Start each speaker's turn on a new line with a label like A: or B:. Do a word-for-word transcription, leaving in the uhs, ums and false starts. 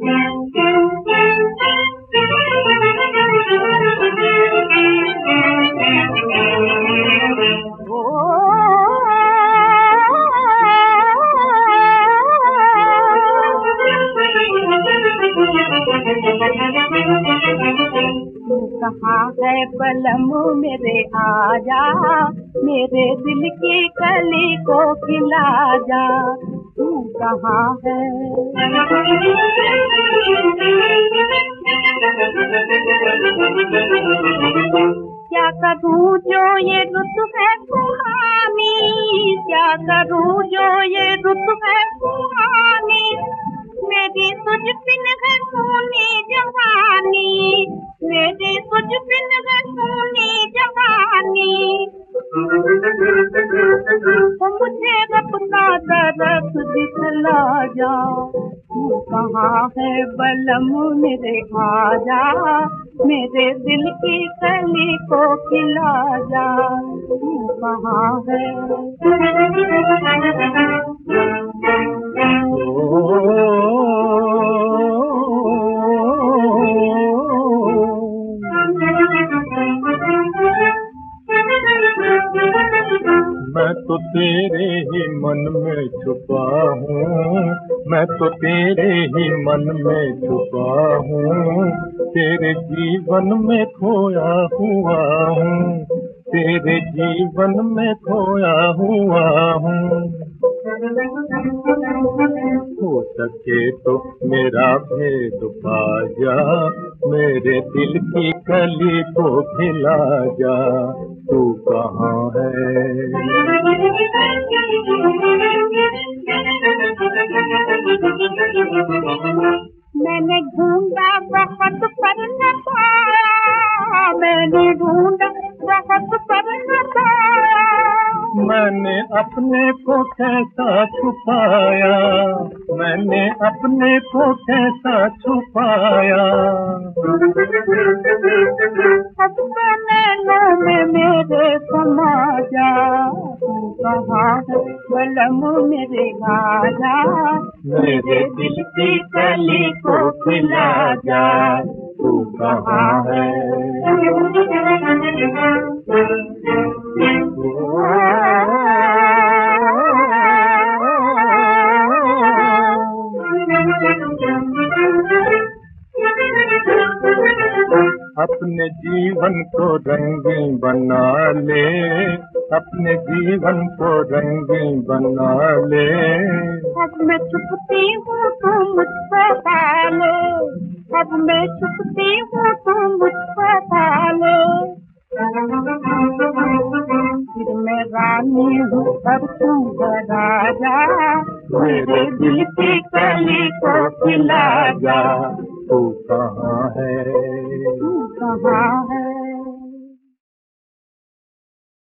A: कहाँ है बलम मेरे आजा, मेरे दिल की कली को खिला जा, तू कहाँ है। क्या करूँ जो ये रुत है सुहानी, क्या करूँ जो ये रुत है सुहानी, मेरी तुझ बिन है सुनी जवानी, मेरी तुझ बिन है सुनी जवानी। तो मुझे अपना दर्द दिखला जा, तू कहाँ है बलम मेरे आजा, मेरे दिल की कली को खिला जा, तू कहाँ है।
B: मैं तो तेरे ही मन में छुपा हूँ, मैं तो तेरे ही मन में छुपा हूँ, तेरे जीवन में खोया हुआ हूँ, तेरे जीवन में खोया हुआ हूँ। हो सके तो मेरा भेद पा जा, मेरे दिल की कली को खिला जा, तू कहाँ है।
A: मैंने ढूंढा बहुत पर न पाया, मैंने ढूंढा बहुत पर न पाया,
B: मैंने अपने को कैसा छुपाया, मैंने अपने को कैसा छुपाया।
A: अब तो नैनों में मेरे समा जा, तू कहाँ है बलम मेरे आजा,
B: मेरे दिल की कली को खिला जा, तू कहाँ है। अपने जीवन को रंगीन बना ले, अपने जीवन को रंगीन बना ले।
A: अब मैं छुपती हूँ तू मुझको पाले, अब मैं छुपती हूँ तू मुझको पाले। फिर मैं रानी हूँ अब तू राजा,
B: मेरे दिल की कली को खिला जा, तू कहाँ है।
A: तू कहाँ है।